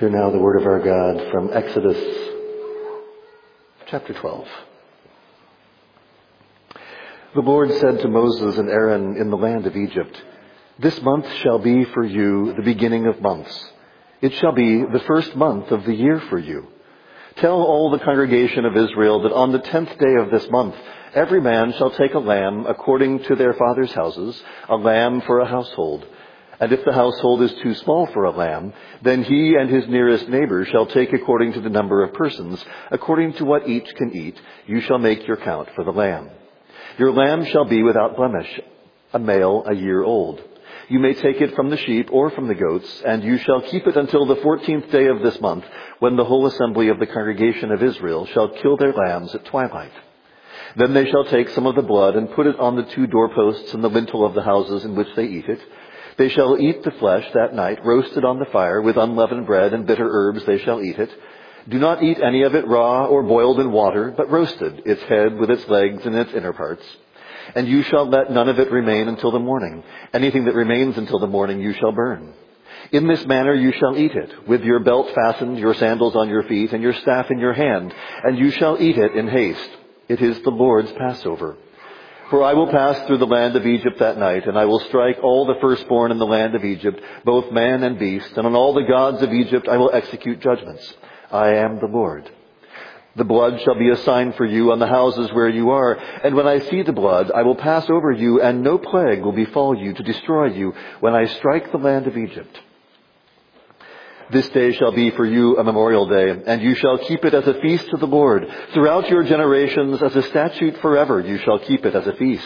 Hear now the word of our God from Exodus chapter 12. The Lord said to Moses and Aaron in the land of Egypt, "This month shall be for you the beginning of months. It shall be the first month of the year for you. Tell all the congregation of Israel that on the 10th day of this month, every man shall take a lamb according to their father's houses, a lamb for a household. And if the household is too small for a lamb, then he and his nearest neighbor shall take according to the number of persons, according to what each can eat, you shall make your count for the lamb. Your lamb shall be without blemish, a male a year old. You may take it from the sheep or from the goats, and you shall keep it until the 14th day of this month, when the whole assembly of the congregation of Israel shall kill their lambs at twilight. Then they shall take some of the blood and put it on the 2 doorposts and the lintel of the houses in which they eat it. They shall eat the flesh that night, roasted on the fire, with unleavened bread and bitter herbs they shall eat it. Do not eat any of it raw or boiled in water, but roasted, its head with its legs and its inner parts. And you shall let none of it remain until the morning. Anything that remains until the morning you shall burn. In this manner you shall eat it, with your belt fastened, your sandals on your feet, and your staff in your hand, and you shall eat it in haste. It is the Lord's Passover. For I will pass through the land of Egypt that night, and I will strike all the firstborn in the land of Egypt, both man and beast, and on all the gods of Egypt I will execute judgments. I am the Lord. The blood shall be a sign for you on the houses where you are, and when I see the blood, I will pass over you, and no plague will befall you to destroy you when I strike the land of Egypt. This day shall be for you a memorial day, and you shall keep it as a feast to the Lord. Throughout your generations, as a statute forever, you shall keep it as a feast.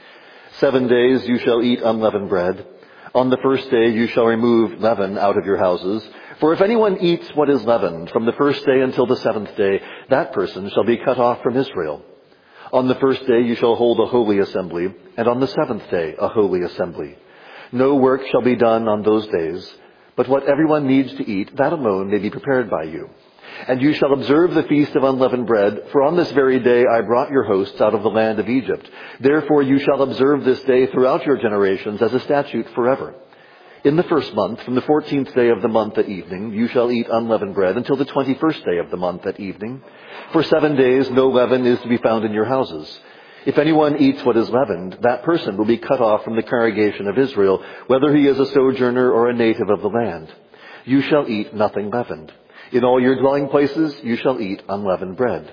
7 days you shall eat unleavened bread. On the first day you shall remove leaven out of your houses. For if anyone eats what is leavened from the first day until the 7th day, that person shall be cut off from Israel. On the first day you shall hold a holy assembly, and on the 7th day a holy assembly. No work shall be done on those days, but what everyone needs to eat, that alone may be prepared by you. And you shall observe the feast of unleavened bread, for on this very day I brought your hosts out of the land of Egypt. Therefore you shall observe this day throughout your generations as a statute forever. In the first month, from the 14th day of the month at evening, you shall eat unleavened bread until the 21st day of the month at evening. For 7 days no leaven is to be found in your houses. If anyone eats what is leavened, that person will be cut off from the congregation of Israel, whether he is a sojourner or a native of the land. You shall eat nothing leavened. In all your dwelling places you shall eat unleavened bread.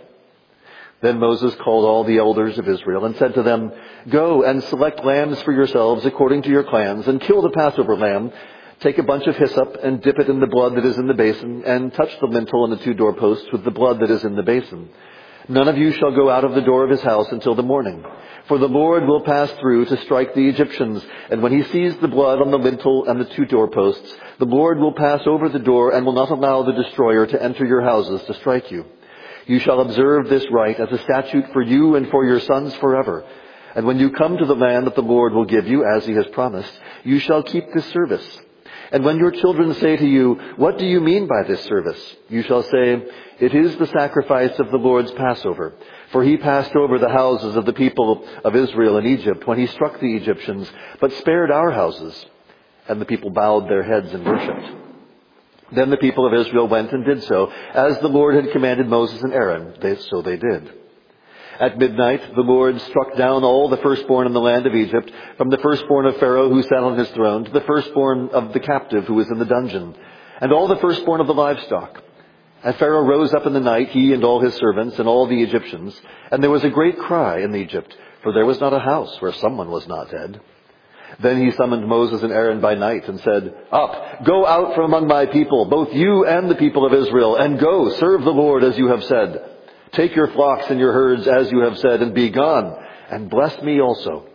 Then Moses called all the elders of Israel and said to them, "Go and select lambs for yourselves according to your clans, and kill the Passover lamb. Take a bunch of hyssop and dip it in the blood that is in the basin, and touch the lintel and the 2 doorposts with the blood that is in the basin. None of you shall go out of the door of his house until the morning. For the Lord will pass through to strike the Egyptians, and when he sees the blood on the lintel and the 2 doorposts, the Lord will pass over the door and will not allow the destroyer to enter your houses to strike you. You shall observe this rite as a statute for you and for your sons forever. And when you come to the land that the Lord will give you, as he has promised, you shall keep this service. And when your children say to you, 'What do you mean by this service?' you shall say, 'It is the sacrifice of the Lord's Passover. For he passed over the houses of the people of Israel in Egypt when he struck the Egyptians, but spared our houses.' And the people bowed their heads and worshipped. Then the people of Israel went and did so, as the Lord had commanded Moses and Aaron, so they did. At midnight, the Lord struck down all the firstborn in the land of Egypt, from the firstborn of Pharaoh who sat on his throne to the firstborn of the captive who was in the dungeon, and all the firstborn of the livestock. And Pharaoh rose up in the night, he and all his servants and all the Egyptians, and there was a great cry in Egypt, for there was not a house where someone was not dead. Then he summoned Moses and Aaron by night and said, 'Up, go out from among my people, both you and the people of Israel, and go, serve the Lord as you have said. Take your flocks and your herds as you have said, and be gone, and bless me also.'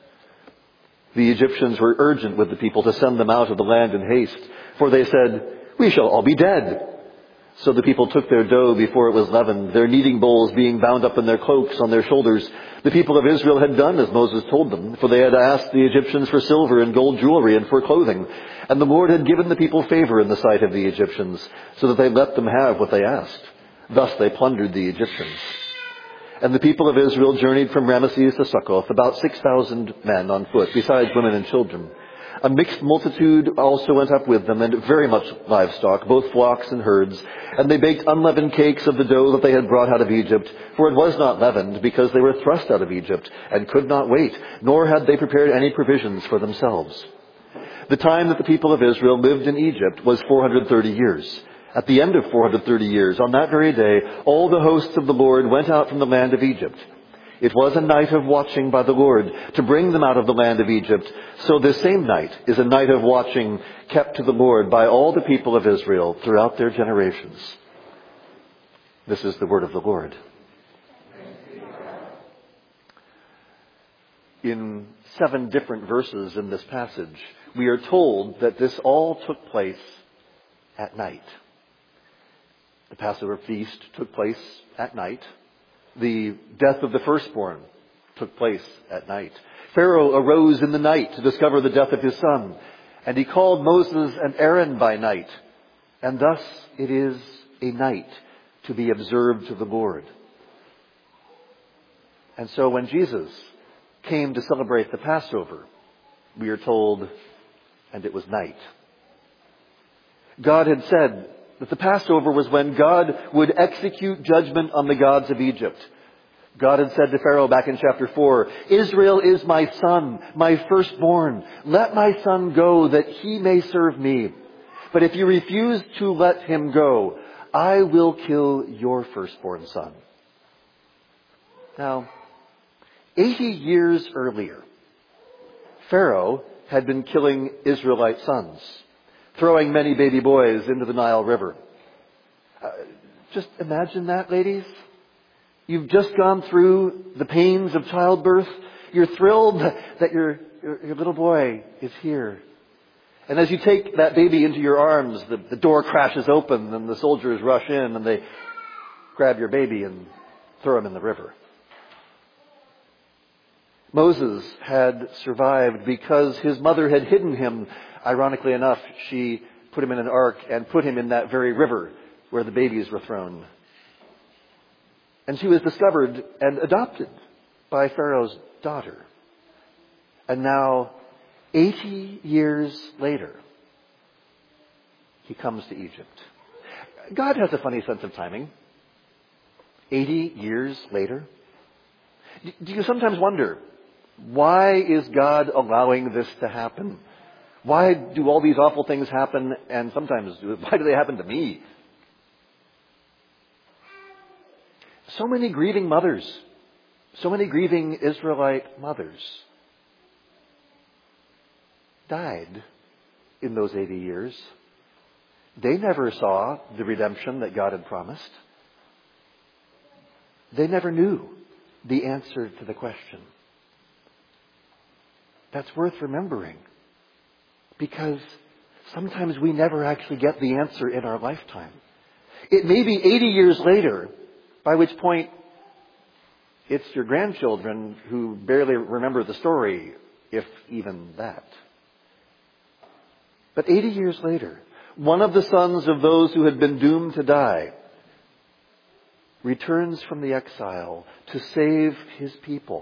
The Egyptians were urgent with the people to send them out of the land in haste, for they said, 'We shall all be dead.' So the people took their dough before it was leavened, their kneading bowls being bound up in their cloaks on their shoulders. The people of Israel had done as Moses told them, for they had asked the Egyptians for silver and gold jewelry and for clothing. And the Lord had given the people favor in the sight of the Egyptians, so that they let them have what they asked. Thus they plundered the Egyptians. And the people of Israel journeyed from Ramesses to Succoth, about 6,000 men on foot, besides women and children. A mixed multitude also went up with them, and very much livestock, both flocks and herds. And they baked unleavened cakes of the dough that they had brought out of Egypt, for it was not leavened, because they were thrust out of Egypt, and could not wait, nor had they prepared any provisions for themselves. The time that the people of Israel lived in Egypt was 430 years. At the end of 430 years, on that very day, all the hosts of the Lord went out from the land of Egypt. It was a night of watching by the Lord to bring them out of the land of Egypt. So this same night is a night of watching kept to the Lord by all the people of Israel throughout their generations. This is the word of the Lord. In 7 different verses in this passage, we are told that this all took place at night. The Passover feast took place at night. The death of the firstborn took place at night. Pharaoh arose in the night to discover the death of his son, and he called Moses and Aaron by night. And thus it is a night to be observed to the Lord. And so when Jesus came to celebrate the Passover, we are told, and it was night. God had said that the Passover was when God would execute judgment on the gods of Egypt. God had said to Pharaoh back in chapter 4, Israel is my son, my firstborn. Let my son go that he may serve me. But if you refuse to let him go, I will kill your firstborn son. Now, 80 years earlier, Pharaoh had been killing Israelite sons, throwing many baby boys into the Nile River. Just imagine that, ladies. You've just gone through the pains of childbirth. You're thrilled that your little boy is here. And as you take that baby into your arms, the door crashes open and the soldiers rush in and they grab your baby and throw him in the river. Moses had survived because his mother had hidden him. Ironically enough, she put him in an ark and put him in that very river where the babies were thrown. And she was discovered and adopted by Pharaoh's daughter. And now, 80 years later, he comes to Egypt. God has a funny sense of timing. 80 years later. Do you sometimes wonder, why is God allowing this to happen? Why do all these awful things happen? And sometimes, why do they happen to me? So many grieving mothers, so many grieving Israelite mothers died in those 80 years. They never saw the redemption that God had promised. They never knew the answer to the question. That's worth remembering, because sometimes we never actually get the answer in our lifetime. It may be 80 years later, by which point it's your grandchildren who barely remember the story, if even that. But 80 years later, one of the sons of those who had been doomed to die returns from the exile to save his people.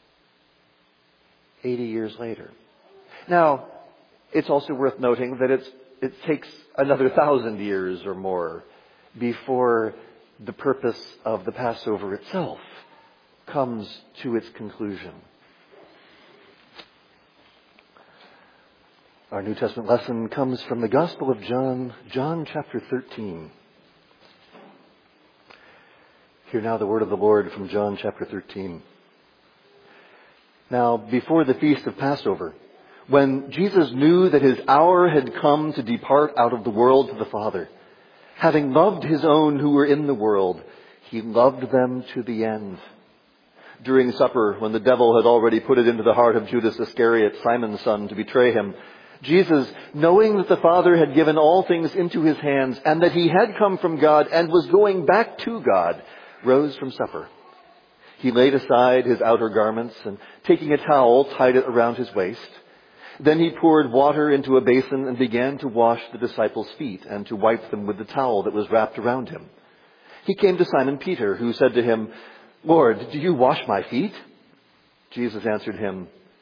80 years later. Now, it's also worth noting that it takes another 1,000 years or more before the purpose of the Passover itself comes to its conclusion. Our New Testament lesson comes from the Gospel of John, John chapter 13. Hear now the word of the Lord from John chapter 13. Now, before the feast of Passover, when Jesus knew that his hour had come to depart out of the world to the Father, having loved his own who were in the world, he loved them to the end. During supper, when the devil had already put it into the heart of Judas Iscariot, Simon's son, to betray him, Jesus, knowing that the Father had given all things into his hands, and that he had come from God and was going back to God, rose from supper. He laid aside his outer garments and, taking a towel, tied it around his waist. Then he poured water into a basin and began to wash the disciples' feet and to wipe them with the towel that was wrapped around him. He came to Simon Peter, who said to him, "Lord, do you wash my feet?" Jesus answered him,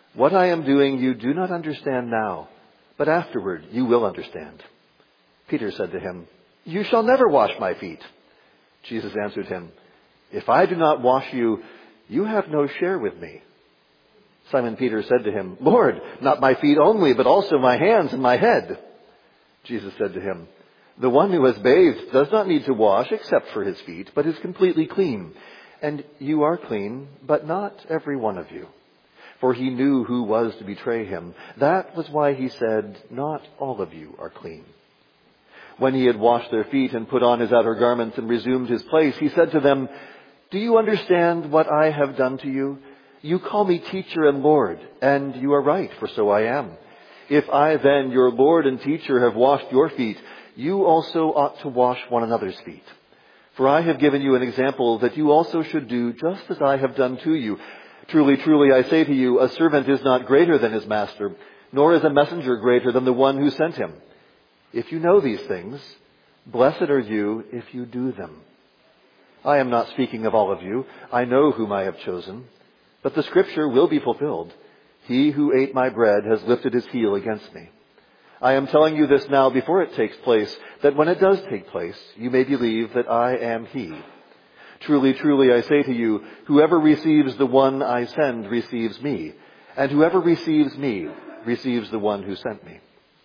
What I am doing you do not understand now, but afterward you will understand." Peter said to him, "You shall never wash my feet." Jesus answered him, "If I do not wash you, you have no share with me." Simon Peter said to him, "Lord, not my feet only, but also my hands and my head." Jesus said to him, "The one who has bathed does not need to wash except for his feet, but is completely clean. And you are clean, but not every one of you." For he knew who was to betray him. That was why he said, "Not all of you are clean." When he had washed their feet and put on his outer garments and resumed his place, he said to them, "Do you understand what I have done to you? You call me teacher and Lord, and you are right, for so I am. If I then, your Lord and teacher, have washed your feet, you also ought to wash one another's feet. For I have given you an example that you also should do just as I have done to you. Truly, truly, I say to you, a servant is not greater than his master, nor is a messenger greater than the one who sent him. If you know these things, blessed are you if you do them. I am not speaking of all of you. I know whom I have chosen. But the scripture will be fulfilled. He who ate my bread has lifted his heel against me. I am telling you this now before it takes place, that when it does take place, you may believe that I am he. Truly, truly, I say to you, whoever receives the one I send receives me, and whoever receives me receives the one who sent me."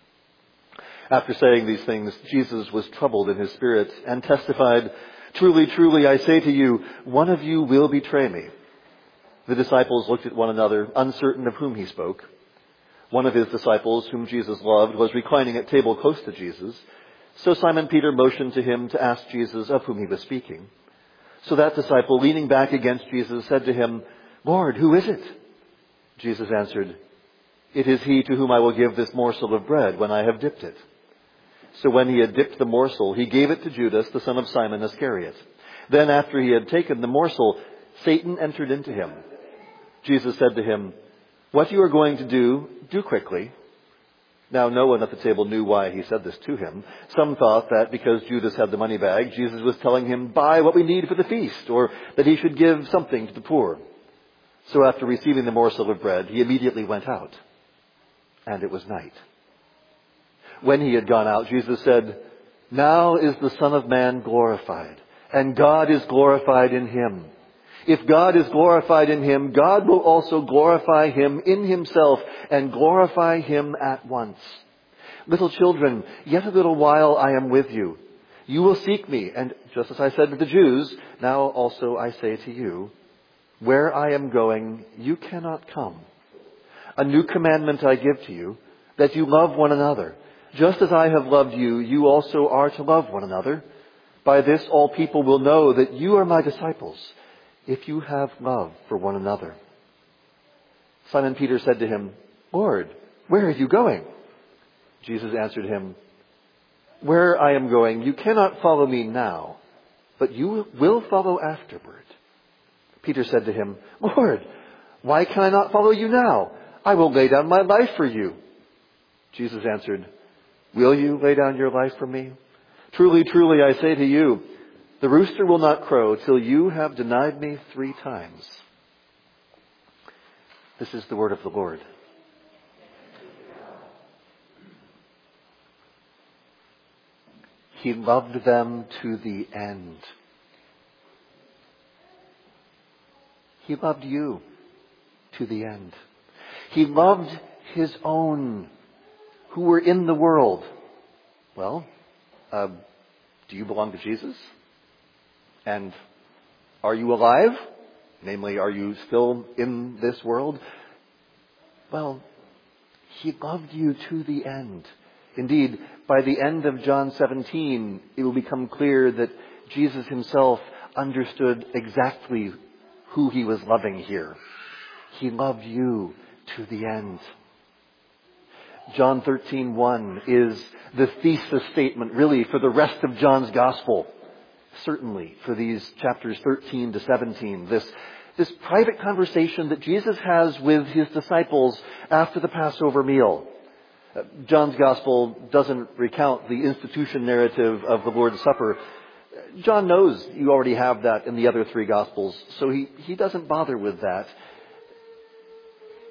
After saying these things, Jesus was troubled in his spirit and testified, "Truly, truly, I say to you, one of you will betray me." The disciples looked at one another, uncertain of whom he spoke. One of his disciples, whom Jesus loved, was reclining at table close to Jesus. So Simon Peter motioned to him to ask Jesus of whom he was speaking. So that disciple, leaning back against Jesus, said to him, "Lord, who is it?" Jesus answered, "It is he to whom I will give this morsel of bread when I have dipped it." So when he had dipped the morsel, he gave it to Judas, the son of Simon Iscariot. Then after he had taken the morsel, Satan entered into him. Jesus said to him, "What you are going to do, do quickly." Now no one at the table knew why he said this to him. Some thought that because Judas had the money bag, Jesus was telling him, "Buy what we need for the feast," or that he should give something to the poor. So after receiving the morsel of bread, he immediately went out. And it was night. When he had gone out, Jesus said, "Now is the Son of Man glorified, and God is glorified in him. If God is glorified in him, God will also glorify him in himself and glorify him at once. Little children, yet a little while I am with you. You will seek me, and just as I said to the Jews, now also I say to you, where I am going, you cannot come. A new commandment I give to you, that you love one another. Just as I have loved you, you also are to love one another. By this all people will know that you are my disciples, if you have love for one another." Simon Peter said to him, "Lord, where are you going?" Jesus answered him, "Where I am going, you cannot follow me now, but you will follow afterward." Peter said to him, "Lord, why can I not follow you now? I will lay down my life for you." Jesus answered, "Will you lay down your life for me? Truly, truly, I say to you, the rooster will not crow till you have denied me 3 times. This is the word of the Lord. He loved them to the end. He loved you to the end. He loved his own who were in the world. Well, do you belong to Jesus? And are you alive? Namely, are you still in this world? Well, he loved you to the end. Indeed, by the end of John 17, it will become clear that Jesus himself understood exactly who he was loving here. He loved you to the end. John 13:1 is the thesis statement, really, for the rest of John's gospel. Certainly for these chapters 13 to 17, this private conversation that Jesus has with his disciples after the Passover meal. John's gospel doesn't recount the institution narrative of the Lord's Supper. John knows you already have that in the other 3 gospels, so he doesn't bother with that.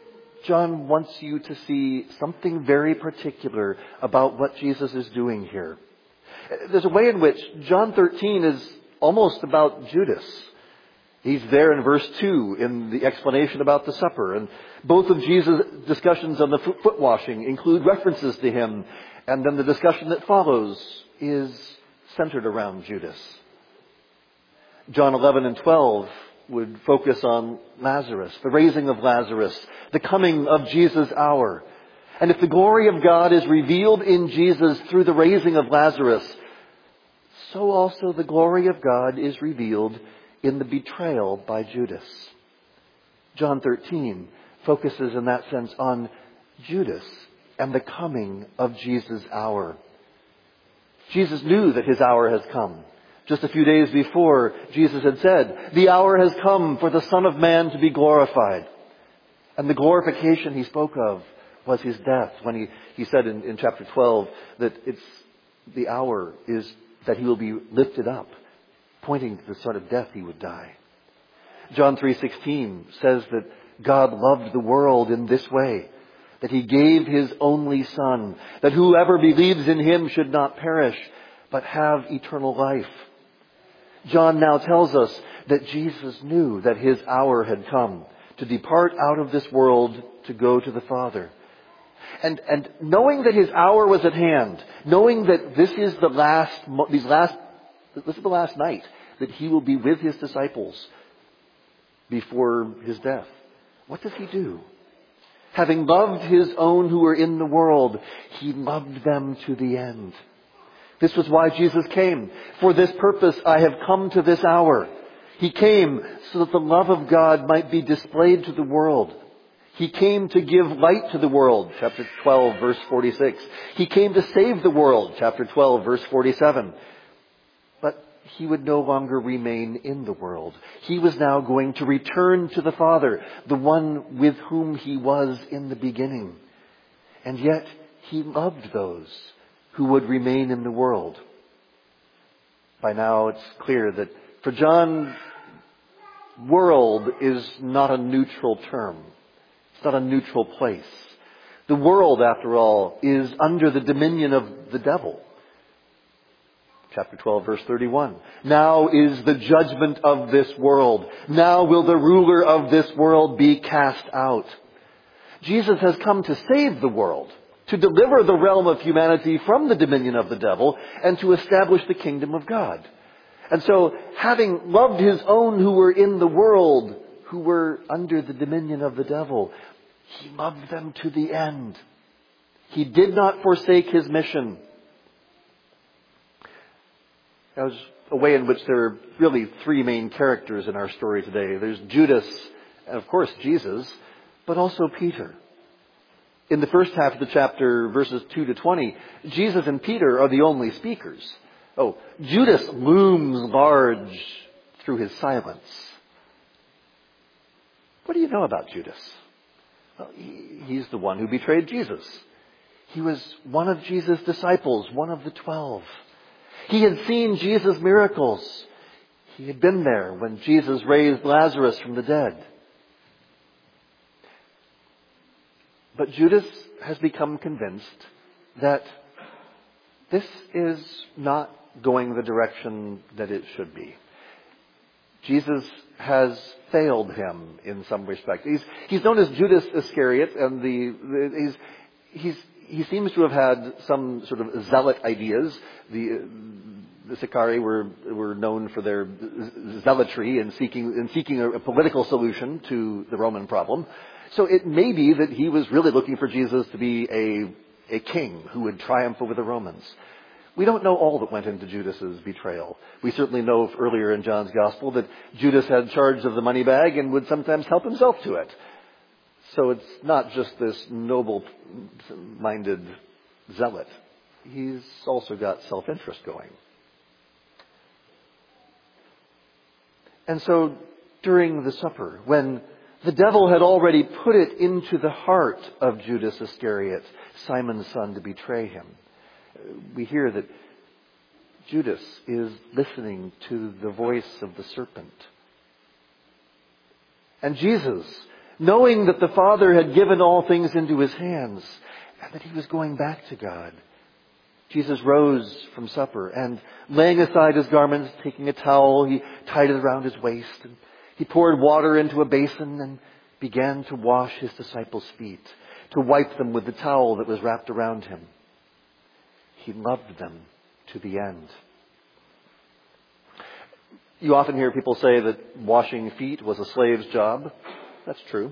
John wants you to see something very particular about what Jesus is doing here. There's a way in which John 13 is almost about Judas. He's there in verse 2 in the explanation about the supper. And both of Jesus' discussions on the foot washing include references to him. And then the discussion that follows is centered around Judas. John 11 and 12 would focus on Lazarus, the raising of Lazarus, the coming of Jesus' hour. And if the glory of God is revealed in Jesus through the raising of Lazarus, so also the glory of God is revealed in the betrayal by Judas. John 13 focuses in that sense on Judas and the coming of Jesus' hour. Jesus knew that his hour has come. Just a few days before, Jesus had said, "The hour has come for the Son of Man to be glorified." And the glorification he spoke of was his death, when he said in chapter 12 that the hour is that he will be lifted up, pointing to the sort of death he would die. John 3:16 says that God loved the world in this way, that he gave his only Son, that whoever believes in him should not perish, but have eternal life. John now tells us that Jesus knew that his hour had come to depart out of this world to go to the Father. And knowing that his hour was at hand, knowing that this is the last night that he will be with his disciples before his death, what does he do? Having loved his own who were in the world, he loved them to the end. This was why Jesus came. For this purpose I have come to this hour. He came so that the love of God might be displayed to the world. He came to give light to the world, chapter 12, verse 46. He came to save the world, chapter 12, verse 47. But he would no longer remain in the world. He was now going to return to the Father, the one with whom he was in the beginning. And yet he loved those who would remain in the world. By now it's clear that for John, world is not a neutral term. It's not a neutral place. The world, after all, is under the dominion of the devil. Chapter 12, verse 31. Now is the judgment of this world. Now will the ruler of this world be cast out. Jesus has come to save the world, to deliver the realm of humanity from the dominion of the devil, and to establish the kingdom of God. And so, having loved his own who were in the world, who were under the dominion of the devil, he loved them to the end. He did not forsake his mission. There's a way in which there are really three main characters in our story today. There's Judas, and of course Jesus, but also Peter. In the first half of the chapter, verses 2 to 20, Jesus and Peter are the only speakers. Oh, Judas looms large through his silence. What do you know about Judas? Well, he's the one who betrayed Jesus. He was one of Jesus' disciples, one of the 12. He had seen Jesus' miracles. He had been there when Jesus raised Lazarus from the dead. But Judas has become convinced that this is not going the direction that it should be. Jesus has failed him in some respect. He's known as Judas Iscariot, and he seems to have had some sort of zealot ideas. The Sicarii were known for their zealotry in seeking a political solution to the Roman problem. So it may be that he was really looking for Jesus to be a king who would triumph over the Romans. We don't know all that went into Judas's betrayal. We certainly know earlier in John's Gospel that Judas had charge of the money bag and would sometimes help himself to it. So it's not just this noble-minded zealot. He's also got self-interest going. And so during the supper, when the devil had already put it into the heart of Judas Iscariot, Simon's son, to betray him, we hear that Judas is listening to the voice of the serpent. And Jesus, knowing that the Father had given all things into his hands and that he was going back to God. Jesus rose from supper and, laying aside his garments, taking a towel, he tied it around his waist, and he poured water into a basin and began to wash his disciples' feet, to wipe them with the towel that was wrapped around him. He loved them to the end. You often hear people say that washing feet was a slave's job. That's true.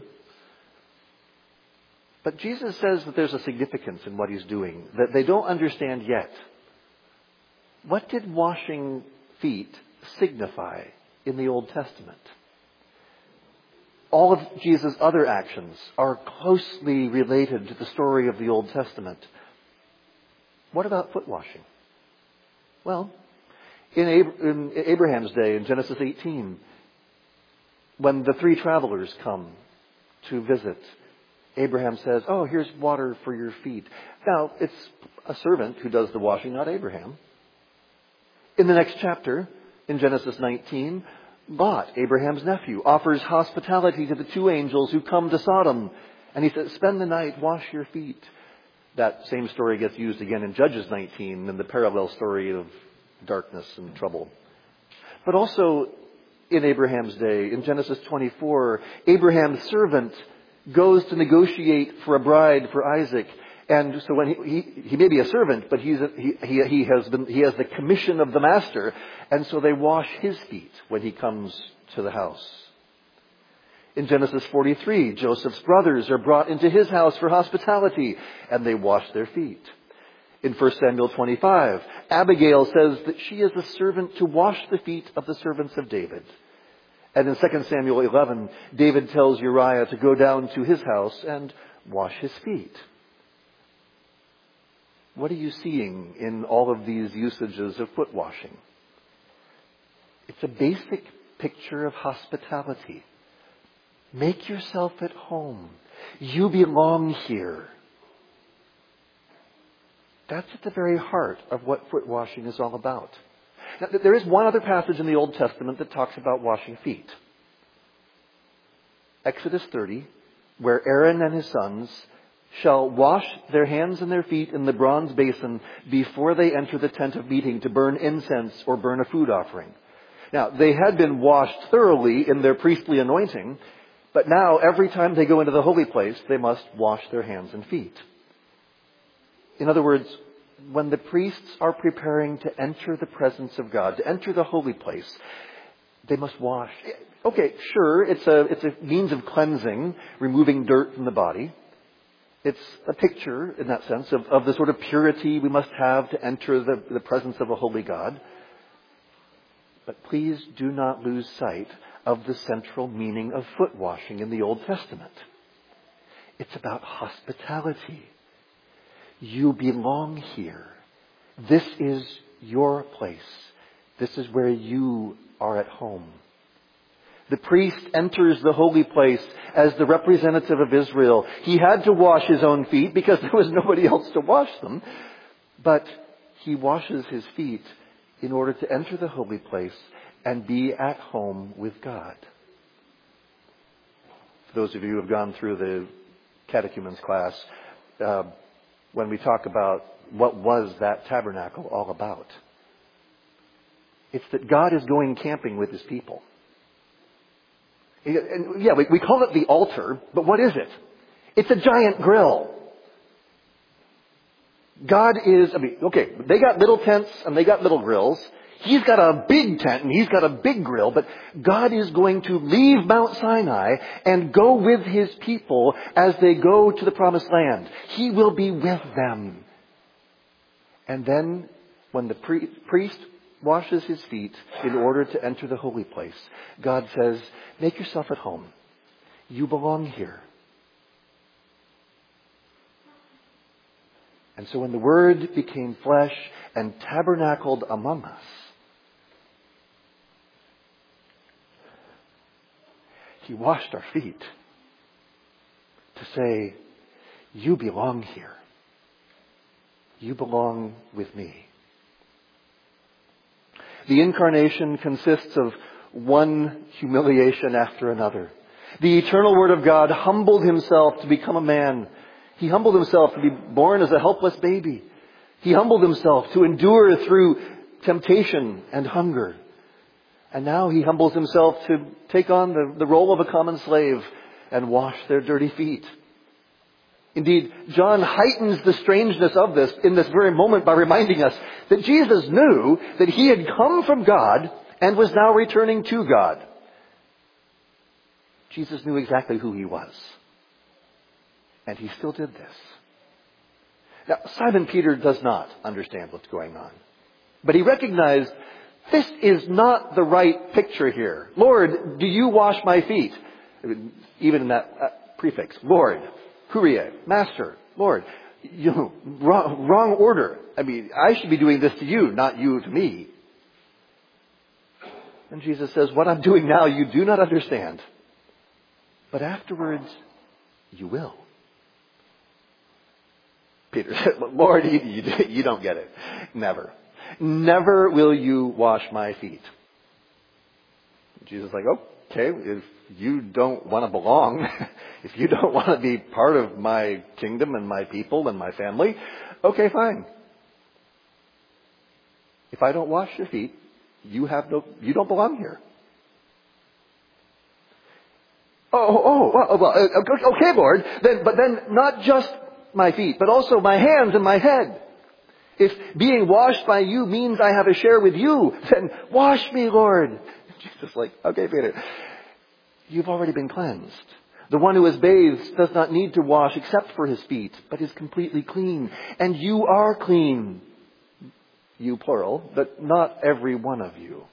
But Jesus says that there's a significance in what he's doing that they don't understand yet. What did washing feet signify in the Old Testament? All of Jesus' other actions are closely related to the story of the Old Testament. What about foot washing? Well, in Abraham's day, in Genesis 18, when the three travelers come to visit, Abraham says, "Oh, here's water for your feet." Now, it's a servant who does the washing, not Abraham. In the next chapter, in Genesis 19, Lot, Abraham's nephew, offers hospitality to the two angels who come to Sodom. And he says, "Spend the night, wash your feet." That same story gets used again in Judges 19 in the parallel story of darkness and trouble. But also in Abraham's day, in Genesis 24, Abraham's servant goes to negotiate for a bride for Isaac. And so when he may be a servant, but he has the commission of the master. And so they wash his feet when he comes to the house. In Genesis 43, Joseph's brothers are brought into his house for hospitality, and they wash their feet. In 1 Samuel 25, Abigail says that she is a servant to wash the feet of the servants of David. And in 2 Samuel 11, David tells Uriah to go down to his house and wash his feet. What are you seeing in all of these usages of foot washing? It's a basic picture of hospitality. Make yourself at home. You belong here. That's at the very heart of what foot washing is all about. Now, there is one other passage in the Old Testament that talks about washing feet. Exodus 30, where Aaron and his sons shall wash their hands and their feet in the bronze basin before they enter the tent of meeting to burn incense or burn a food offering. Now, they had been washed thoroughly in their priestly anointing, but now every time they go into the holy place, they must wash their hands and feet. In other words, when the priests are preparing to enter the presence of God, to enter the holy place, they must wash. Okay, sure, it's a means of cleansing, removing dirt from the body. It's a picture, in that sense, of the sort of purity we must have to enter the presence of a holy God. But please do not lose sight of the central meaning of foot washing in the Old Testament. It's about hospitality. You belong here. This is your place. This is where you are at home. The priest enters the holy place as the representative of Israel. He had to wash his own feet because there was nobody else to wash them. But he washes his feet in order to enter the holy place and be at home with God. For those of you who have gone through the catechumens class, when we talk about what was that tabernacle all about, it's that God is going camping with his people. And yeah, we call it the altar, but what is it? It's a giant grill. God is, they got little tents and they got little grills. He's got a big tent and he's got a big grill, but God is going to leave Mount Sinai and go with his people as they go to the promised land. He will be with them. And then when the priest washes his feet in order to enter the holy place, God says, make yourself at home. You belong here. And so when the Word became flesh and tabernacled among us, he washed our feet to say, you belong here. You belong with me. The incarnation consists of one humiliation after another. The eternal Word of God humbled himself to become a man. He humbled himself to be born as a helpless baby. He humbled himself to endure through temptation and hunger. And now he humbles himself to take on the role of a common slave and wash their dirty feet. Indeed, John heightens the strangeness of this in this very moment by reminding us that Jesus knew that he had come from God and was now returning to God. Jesus knew exactly who he was. And he still did this. Now, Simon Peter does not understand what's going on. But he recognized this is not the right picture here. Lord, do you wash my feet? Even in that prefix, Lord, Kyrie, Master, Lord. Wrong order. I mean, I should be doing this to you, not you to me. And Jesus says, what I'm doing now you do not understand. But afterwards, you will. Peter said, Lord, you don't get it. Never. Never will you wash my feet. Jesus is like, okay, if you don't want to belong, if you don't want to be part of my kingdom and my people and my family, okay, fine. If I don't wash your feet, you don't belong here. Okay, Lord. But then not just my feet, but also my hands and my head. If being washed by you means I have a share with you, then wash me, Lord. Jesus is like, okay, Peter, you've already been cleansed. The one who is bathed does not need to wash except for his feet, but is completely clean. And you are clean. You plural, but not every one of you.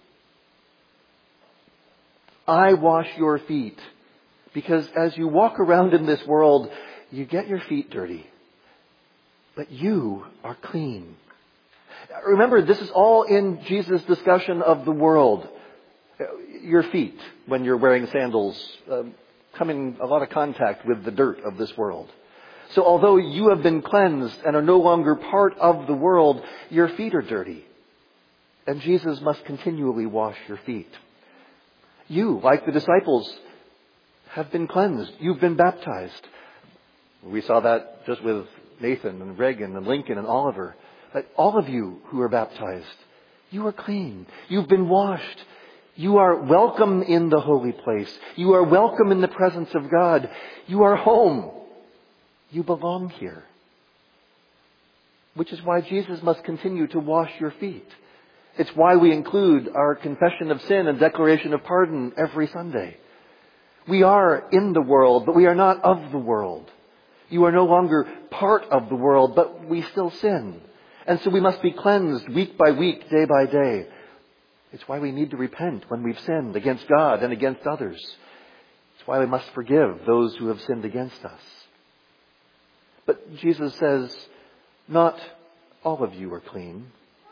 I wash your feet. Because as you walk around in this world, you get your feet dirty. But you are clean. Remember, this is all in Jesus' discussion of the world. Your feet, when you're wearing sandals, come in a lot of contact with the dirt of this world. So although you have been cleansed and are no longer part of the world, your feet are dirty. And Jesus must continually wash your feet. You, like the disciples, have been cleansed. You've been baptized. We saw that just with Nathan and Reagan and Lincoln and Oliver. But all of you who are baptized, you are clean. You've been washed. You are welcome in the holy place. You are welcome in the presence of God. You are home. You belong here. Which is why Jesus must continue to wash your feet. It's why we include our confession of sin and declaration of pardon every Sunday. We are in the world, but we are not of the world. You are no longer part of the world, but we still sin. And so we must be cleansed week by week, day by day. It's why we need to repent when we've sinned against God and against others. It's why we must forgive those who have sinned against us. But Jesus says, not all of you are clean.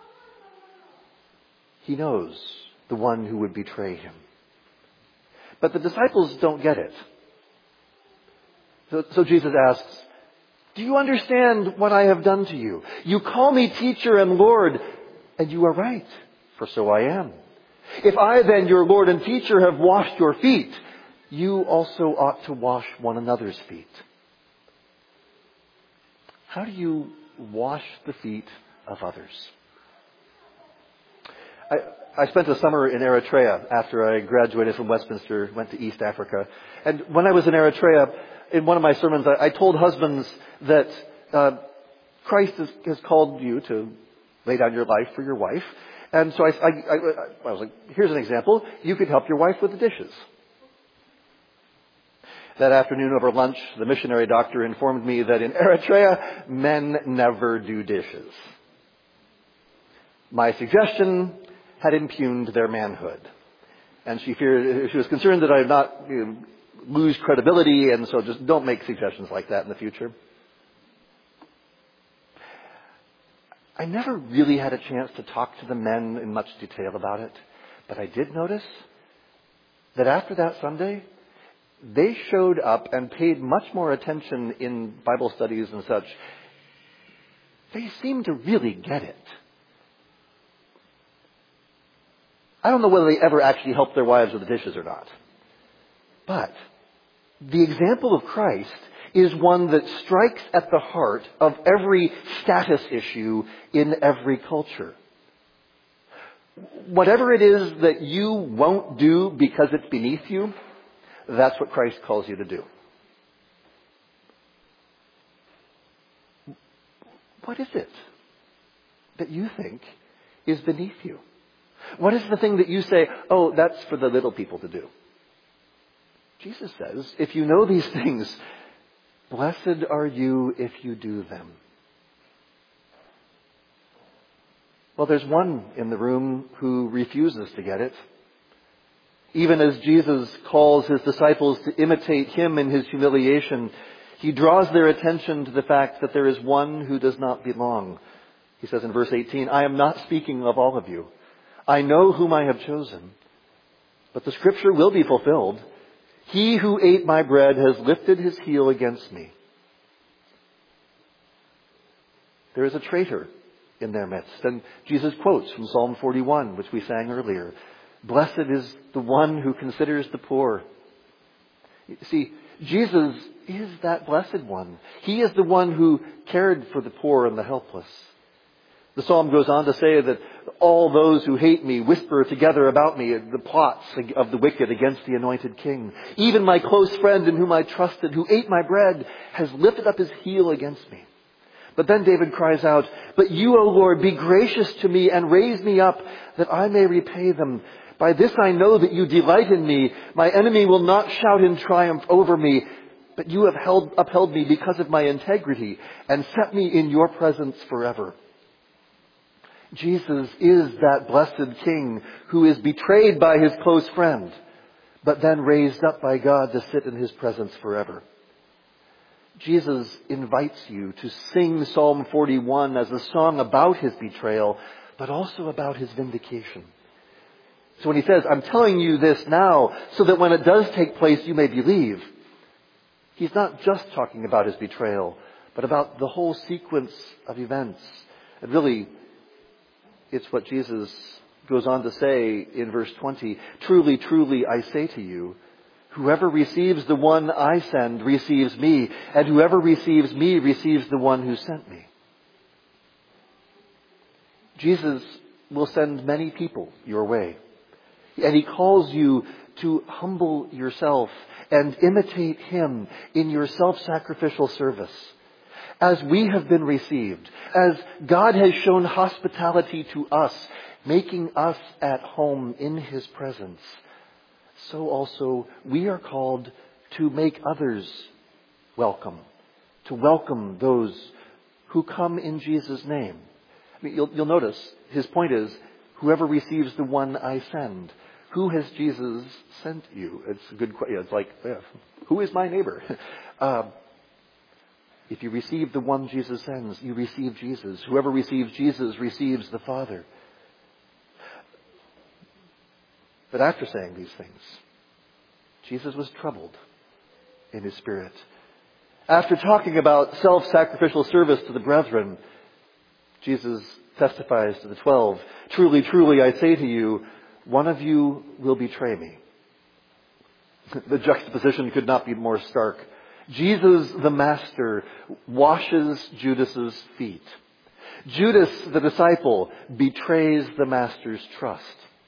He knows the one who would betray him. But the disciples don't get it. So Jesus asks, do you understand what I have done to you? You call me teacher and Lord, and you are right, for so I am. If I then, your Lord and teacher, have washed your feet, you also ought to wash one another's feet. How do you wash the feet of others? I spent a summer in Eritrea after I graduated from Westminster, went to East Africa. And when I was in Eritrea, in one of my sermons, I told husbands that Christ has called you to lay down your life for your wife. And so I was like, here's an example. You could help your wife with the dishes. That afternoon over lunch, the missionary doctor informed me that in Eritrea, men never do dishes. My suggestion had impugned their manhood. And she was concerned that I would not lose credibility, and so just don't make suggestions like that in the future. I never really had a chance to talk to the men in much detail about it, but I did notice that after that Sunday, they showed up and paid much more attention in Bible studies and such. They seemed to really get it. I don't know whether they ever actually helped their wives with the dishes or not. But The example of Christ is one that strikes at the heart of every status issue in every culture. Whatever it is that you won't do because it's beneath you, that's what Christ calls you to do. What is it that you think is beneath you? What is the thing that you say, oh, that's for the little people to do? Jesus says, if you know these things, blessed are you if you do them. Well, there's one in the room who refuses to get it. Even as Jesus calls his disciples to imitate him in his humiliation, he draws their attention to the fact that there is one who does not belong. He says in verse 18, I am not speaking of all of you. I know whom I have chosen. But the scripture will be fulfilled. He who ate my bread has lifted his heel against me. There is a traitor in their midst. And Jesus quotes from Psalm 41, which we sang earlier. Blessed is the one who considers the poor. You see, Jesus is that blessed one. He is the one who cared for the poor and the helpless. The psalm goes on to say that all those who hate me whisper together about me the plots of the wicked against the anointed king. Even my close friend in whom I trusted, who ate my bread, has lifted up his heel against me. But then David cries out, but you, O Lord, be gracious to me and raise me up that I may repay them. By this I know that you delight in me. My enemy will not shout in triumph over me, but you have upheld me because of my integrity and set me in your presence forever. Jesus is that blessed King who is betrayed by his close friend, but then raised up by God to sit in his presence forever. Jesus invites you to sing Psalm 41 as a song about his betrayal, but also about his vindication. So when he says, I'm telling you this now so that when it does take place you may believe, he's not just talking about his betrayal, but about the whole sequence of events. And really, it's what Jesus goes on to say in verse 20, truly, truly, I say to you, whoever receives the one I send receives me, and whoever receives me receives the one who sent me. Jesus will send many people your way, and he calls you to humble yourself and imitate him in your self-sacrificial service. As we have been received, as God has shown hospitality to us, making us at home in his presence, so also we are called to make others welcome, to welcome those who come in Jesus' name. I mean, you'll notice his point is, whoever receives the one I send. Who has Jesus sent you? It's a good question. It's like, who is my neighbor? If you receive the one Jesus sends, you receive Jesus. Whoever receives Jesus receives the Father. But after saying these things, Jesus was troubled in his spirit. After talking about self-sacrificial service to the brethren, Jesus testifies to the 12, truly, truly, I say to you, one of you will betray me. The juxtaposition could not be more stark. Jesus, the Master, washes Judas's feet. Judas, the disciple, betrays the Master's trust.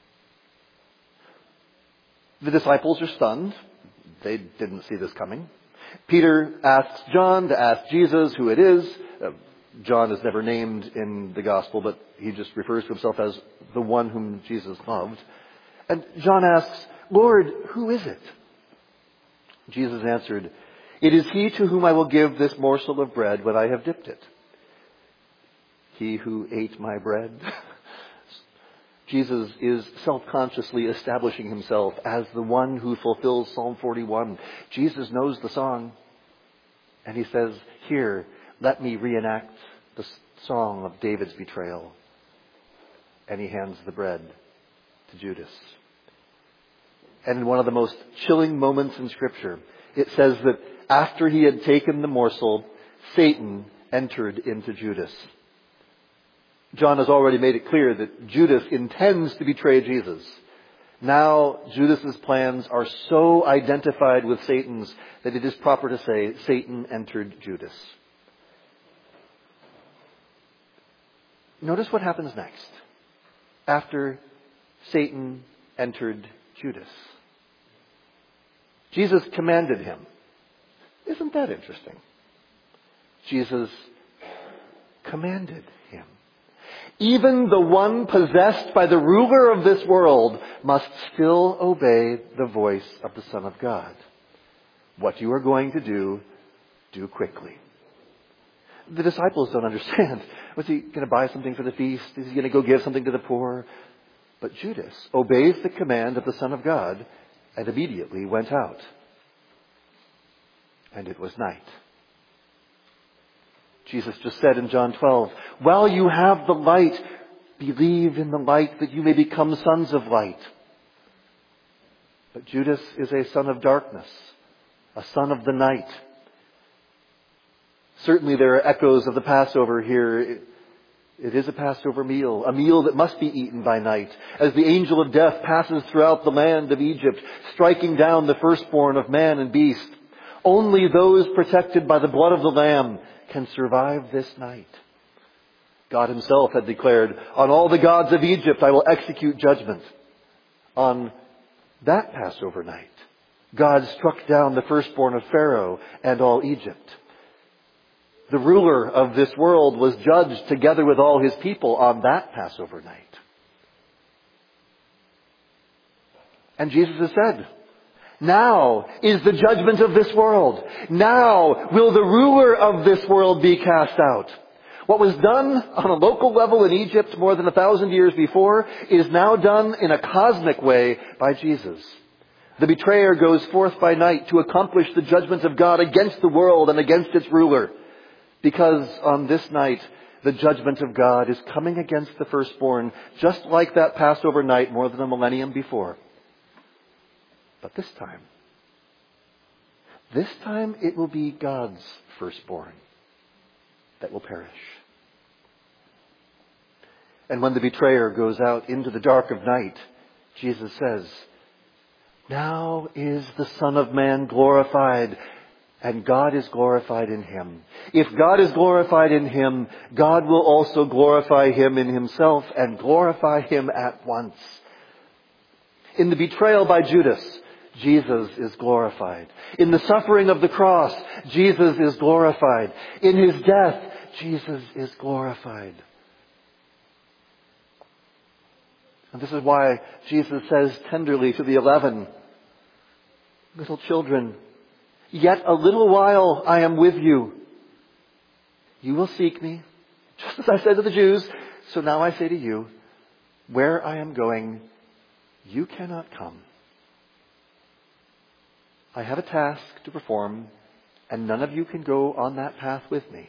The disciples are stunned. They didn't see this coming. Peter asks John to ask Jesus who it is. John is never named in the gospel, but he just refers to himself as the one whom Jesus loved. And John asks, Lord, who is it? Jesus answered, it is he to whom I will give this morsel of bread when I have dipped it. He who ate my bread. Jesus is self-consciously establishing himself as the one who fulfills Psalm 41. Jesus knows the song. And he says, here, let me reenact the song of David's betrayal. And he hands the bread to Judas. And in one of the most chilling moments in Scripture, it says that after he had taken the morsel, Satan entered into Judas. John has already made it clear that Judas intends to betray Jesus. Now Judas's plans are so identified with Satan's that it is proper to say Satan entered Judas. Notice what happens next after Satan entered Judas. Jesus commanded him. Isn't that interesting? Jesus commanded him. Even the one possessed by the ruler of this world must still obey the voice of the Son of God. What you are going to do quickly. The disciples don't understand. Was he going to buy something for the feast? Is he going to go give something to the poor? But Judas obeys the command of the Son of God and immediately went out. And it was night. Jesus just said in John 12, while you have the light, believe in the light that you may become sons of light. But Judas is a son of darkness, a son of the night. Certainly there are echoes of the Passover here. It is a Passover meal, a meal that must be eaten by night, as the angel of death passes throughout the land of Egypt, striking down the firstborn of man and beast. Only those protected by the blood of the Lamb can survive this night. God himself had declared, on all the gods of Egypt I will execute judgment. On that Passover night, God struck down the firstborn of Pharaoh and all Egypt. The ruler of this world was judged together with all his people on that Passover night. And Jesus has said, now is the judgment of this world. Now will the ruler of this world be cast out. What was done on a local level in Egypt more than 1,000 years before is now done in a cosmic way by Jesus. The betrayer goes forth by night to accomplish the judgment of God against the world and against its ruler. Because on this night, the judgment of God is coming against the firstborn, just like that Passover night more than a millennium before. But this time it will be God's firstborn that will perish. And when the betrayer goes out into the dark of night, Jesus says, now is the Son of Man glorified, and God is glorified in him. If God is glorified in him, God will also glorify him in himself and glorify him at once. In the betrayal by Judas, Jesus is glorified. In the suffering of the cross, Jesus is glorified. In his death, Jesus is glorified. And this is why Jesus says tenderly to the 11, little children, yet a little while I am with you. You will seek me, just as I said to the Jews. So now I say to you, where I am going, you cannot come. I have a task to perform, and none of you can go on that path with me.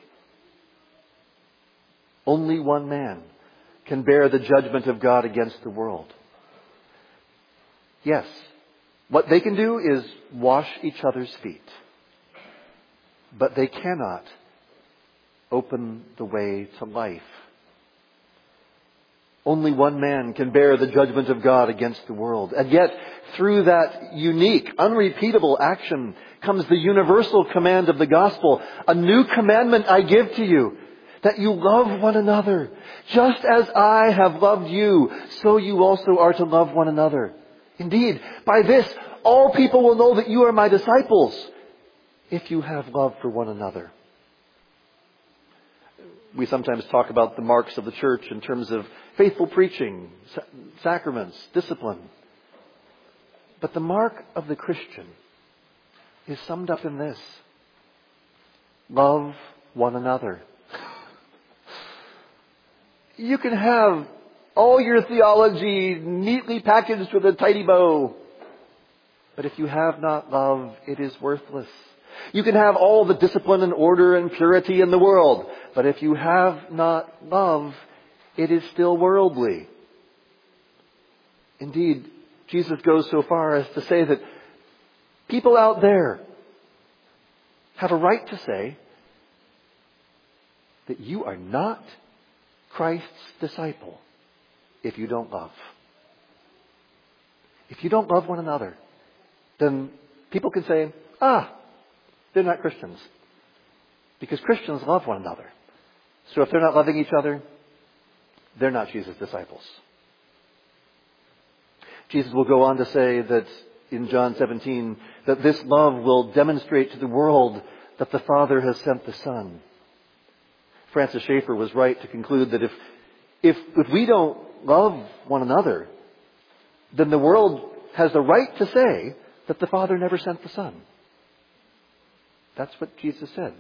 Only one man can bear the judgment of God against the world. Yes, what they can do is wash each other's feet. But they cannot open the way to life. Only one man can bear the judgment of God against the world. And yet, through that unique, unrepeatable action comes the universal command of the gospel. A new commandment I give to you, that you love one another. Just as I have loved you, so you also are to love one another. Indeed, by this, all people will know that you are my disciples, if you have love for one another. We sometimes talk about the marks of the church in terms of faithful preaching, sacraments, discipline. But the mark of the Christian is summed up in this: love one another. You can have all your theology neatly packaged with a tidy bow, but if you have not love, it is worthless. You can have all the discipline and order and purity in the world, but if you have not love, it is still worldly. Indeed, Jesus goes so far as to say that people out there have a right to say that you are not Christ's disciple if you don't love. If you don't love one another, then people can say, they're not Christians. Because Christians love one another. So if they're not loving each other, they're not Jesus' disciples. Jesus will go on to say that in John 17, that this love will demonstrate to the world that the Father has sent the Son. Francis Schaeffer was right to conclude that if we don't love one another, then the world has the right to say that the Father never sent the Son. That's what Jesus said.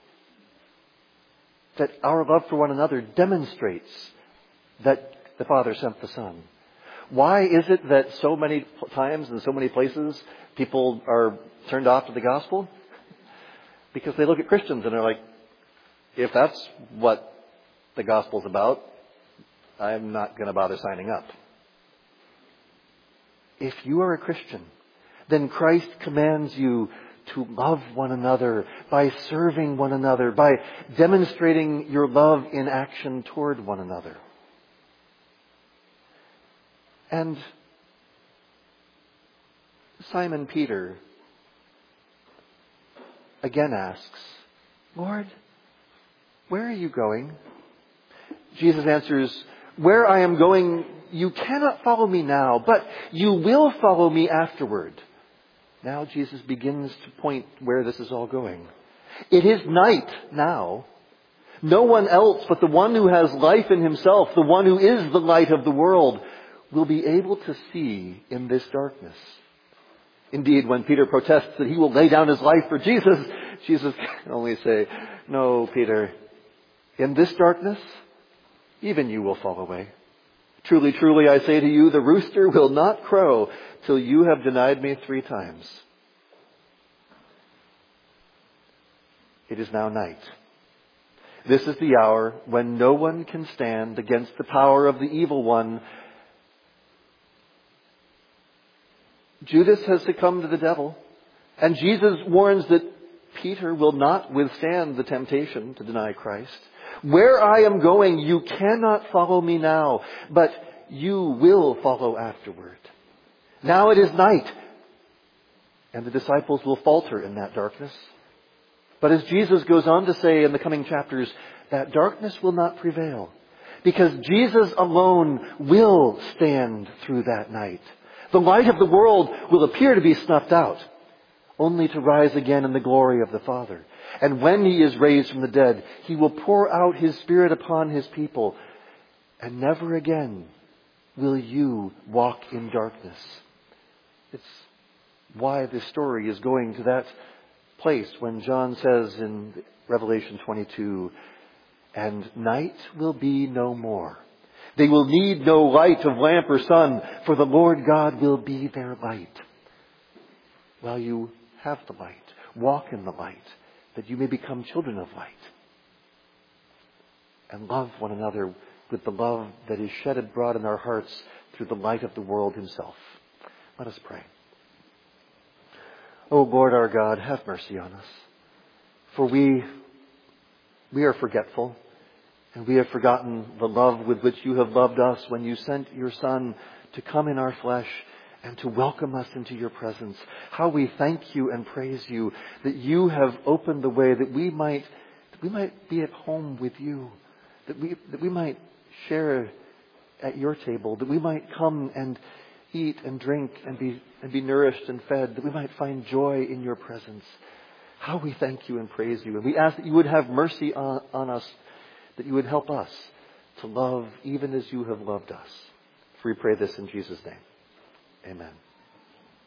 That our love for one another demonstrates that the Father sent the Son. Why is it that so many times and so many places people are turned off to the gospel? Because they look at Christians and they're like, if that's what the gospel's about, I'm not going to bother signing up. If you are a Christian, then Christ commands you to love one another by serving one another, by demonstrating your love in action toward one another. And Simon Peter again asks, Lord, where are you going? Jesus answers, where I am going, you cannot follow me now, but you will follow me afterward. Now Jesus begins to point where this is all going. It is night now. No one else but the one who has life in himself, the one who is the light of the world, will be able to see in this darkness. Indeed, when Peter protests that he will lay down his life for Jesus, Jesus can only say, no, Peter, in this darkness, even you will fall away. Truly, truly, I say to you, the rooster will not crow till you have denied me 3 times. It is now night. This is the hour when no one can stand against the power of the evil one. Judas has succumbed to the devil, and Jesus warns that Peter will not withstand the temptation to deny Christ. Where I am going, you cannot follow me now, but you will follow afterward. Now it is night, and the disciples will falter in that darkness. But as Jesus goes on to say in the coming chapters, that darkness will not prevail, because Jesus alone will stand through that night. The light of the world will appear to be snuffed out, only to rise again in the glory of the Father. And when He is raised from the dead, He will pour out His Spirit upon His people, and never again will you walk in darkness. It's why this story is going to that place when John says in Revelation 22, and night will be no more. They will need no light of lamp or sun, for the Lord God will be their light. While you have the light, walk in the light, that you may become children of light. And love one another with the love that is shed abroad in our hearts through the light of the world Himself. Let us pray. O Lord our God, have mercy on us. For we are forgetful, and we have forgotten the love with which you have loved us when you sent your Son to come in our flesh and to welcome us into your presence. How we thank you and praise you that you have opened the way that we might be at home with you, that we might share at your table, that we might come and eat and drink and be nourished and fed, that we might find joy in your presence. How we thank you and praise you. And we ask that you would have mercy on us, that you would help us to love even as you have loved us. For we pray this in Jesus' name. Amen.